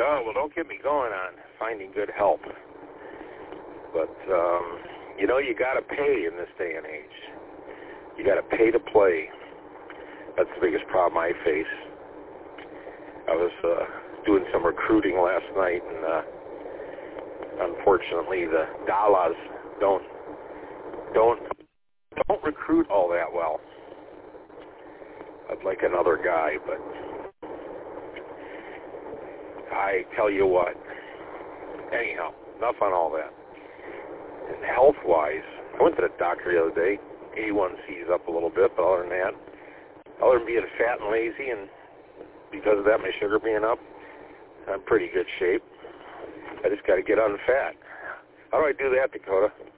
Oh, well, don't get me going on finding good help. But, you got to pay in this day and age. You got to pay to play. That's the biggest problem I face. I was doing some recruiting last night, and unfortunately, the Dallas don't recruit all that well. I'd like another guy, but I tell you what. Anyhow, enough on all that. And health-wise, I went to the doctor the other day. A1C's up a little bit, but other than being fat and lazy, and because of that, my sugar being up, I'm in pretty good shape. I just got to get unfat. How do I do that, Dakota?